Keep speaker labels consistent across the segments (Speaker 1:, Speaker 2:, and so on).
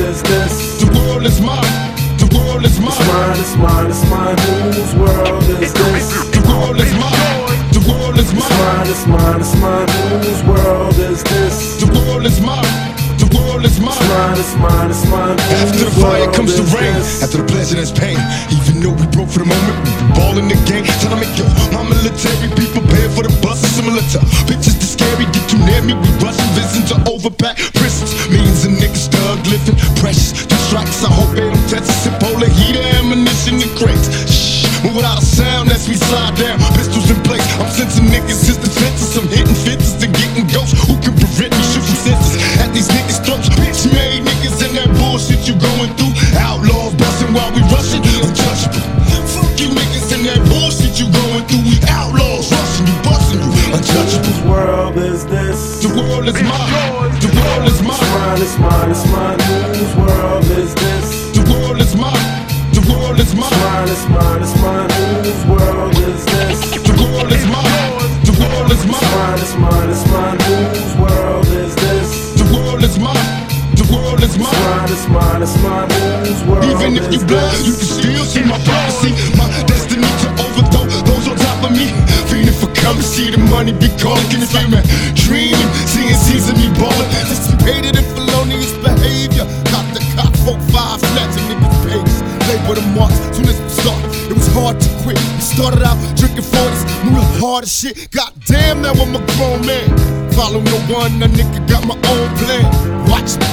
Speaker 1: is this?
Speaker 2: The world is mine. The world is mine.
Speaker 1: It's mine, it's mine, it's mine. Whose world is this?
Speaker 2: The world is mine. The world is mine.
Speaker 1: It's mine, it's mine, it's mine. Whose world is this?
Speaker 2: The world is mine. The world is mine.
Speaker 1: It's mine, it's mine, it's mine.
Speaker 2: After the fire comes the rain. After the pleasure there's pain. Even though we broke for the moment, we been balling the game. Trying to make your my military be prepared for the bus. Similar to pictures too scary, get too near me. We rushing visions to overpacked prisons. Millions of niggas thug living, precious. The strikes, I hope they don't test us. In polar heater, ammunition and crates. Shh, move without a sound as we slide down. Pistols in place. I'm sensing niggas as defenses. I'm hitting fences and getting ghosts. Who can prevent me shooting senses at these niggas' throats? Bitch made niggas and that bullshit you going through. Outlaws busting while we rushing. Untouchable. Fuck you niggas and that bullshit you going through. We outlaws rushing you, busting you. Untouchable.
Speaker 1: Whose world is this?
Speaker 2: The world is mine. The world is mine.
Speaker 1: It's mine, it's mine, it's mine. Whose world is this?
Speaker 2: The world is mine. The world is mine.
Speaker 1: It's mine, it's mine, it's mine. Whose world is this?
Speaker 2: The world is mine. The world is mine.
Speaker 1: It's mine, it's mine, it's mine. Whose world is this?
Speaker 2: The world is mine. The world is mine.
Speaker 1: It's mine, it's mine, it's mine. Whose world
Speaker 2: Even if you blind, you can still see my prophecy. My destiny to overthrow those on top of me. Feeling for coming, see the money be calling. Can you feel me? Dreaming, seeing scenes of me balling. Anticipated and felonious behavior. Cop the cop, 4-5 flats and niggas pages. Label the marks, soon as we start. It was hard to quit. We started out drinking 40s, moving hard as shit. Goddamn, now I'm a grown man. Follow no one, a nigga got my own plan. Watch me.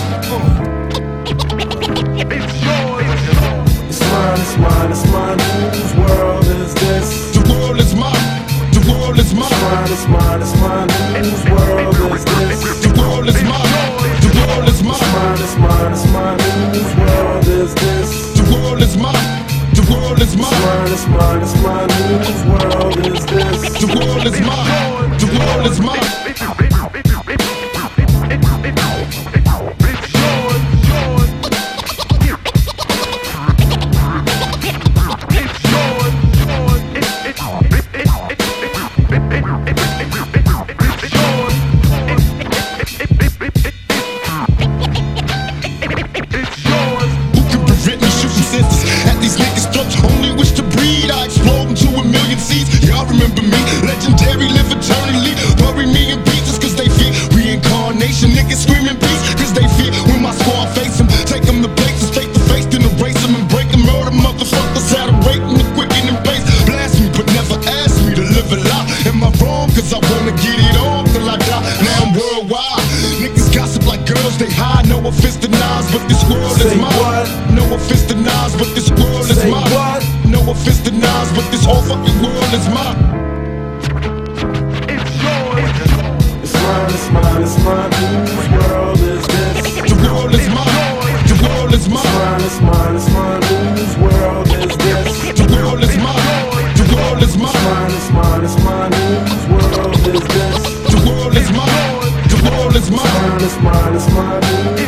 Speaker 1: It's mine, it's mine, it's mine. Whose world is this?
Speaker 2: The world is mine. The world is mine.
Speaker 1: It's mine, it's mine, it's mine. Whose world is this?
Speaker 2: The world is mine. The world is mine.
Speaker 1: It's mine, it's mine, it's mine. Whose world is this?
Speaker 2: The world is mine. The world is mine.
Speaker 1: It's mine, it's mine, it's mine. Whose world is this?
Speaker 2: The world is mine. The world is mine. At these niggas' throats, only wish to breed. I explode into a million seeds. Y'all remember me, legendary, live eternally. Bury me in pieces cause they fear reincarnation. Niggas screaming peace cause they fear when my squad face them. Take them to places face to face, then erase them and break them. Murder motherfuckers out of rating the quicken and pace. Blast me, but never ask me to live a lie. Am I wrong? Cause I wanna get it on till I die. Now I'm worldwide. Niggas gossip like girls, they hide. No offense to Nas, but this world is mine. No offense to Nas, but this world is mine. No offense to Nas, but this whole fucking world is mine.
Speaker 1: It's mine, it's mine, it's mine. Whose world is this?
Speaker 2: The world is mine. The world is mine.
Speaker 1: It's mine, it's mine, it's mine. Whose world is this?
Speaker 2: The world is mine. The world is mine.
Speaker 1: It's mine, it's mine, whose world is this?
Speaker 2: The world is mine. The world is mine.
Speaker 1: It's mine, it's mine, it's mine.